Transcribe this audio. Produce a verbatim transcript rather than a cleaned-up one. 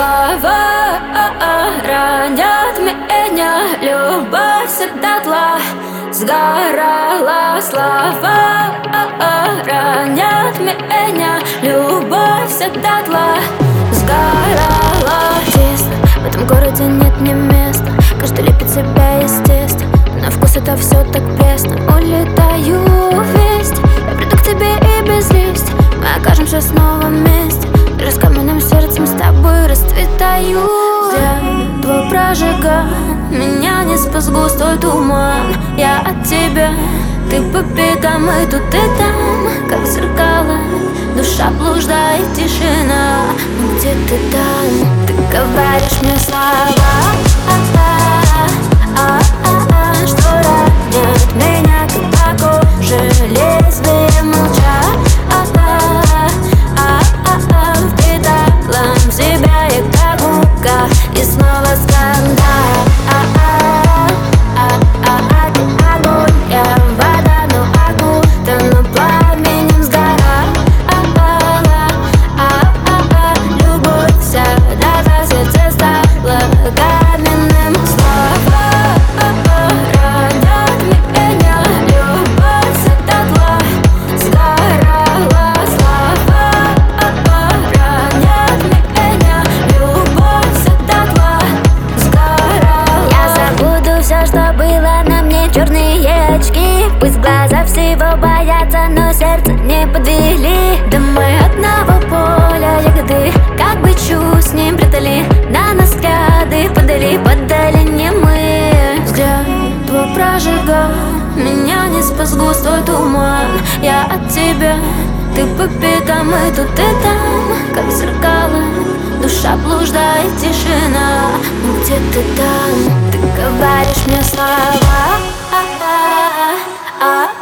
слова ранят меня, любовь всегда тла сгорала. Слова ранят меня, любовь всегда тла сгорала. Тесно, в этом городе нет мне места, каждый лепит себя естественно, на вкус это все так пресно. Улетаю весть, я приду к тебе и без листья, мы окажемся снова вместе, даже с каменным сердцем с тобой расцветаю. Твой прожиган меня не спас густой туман. Я от тебя, ты по бегам и тут и там, как зеркало, душа блуждает, тишина. Но где ты там? Ты говоришь мне слова, что ранят меня, как по коже лезвие молча. Впитала в себя я как мука, и снова скандал. Ты огонь, я вода, но окутана пламенем сгора. Любовь вся до сердца стала каменным. Слова ранят меня, любовь всегда тла сгорала. Слова ранят меня, любовь всегда тла сгорала. Я забуду все, что было на мне, черные очки. Пусть глаза всего боятся, но сердце не подвели. Да мы одного поля ягоды, как бы чу с ним прятали, на нас взгляды подали, подали не мы. Взгляд твой прожигал меня, не спас густой туман. Я от тебя, ты по бегам и тут и там, как зеркало, душа блуждает, тишина. Ну где ты там? Ты говоришь мне слова, а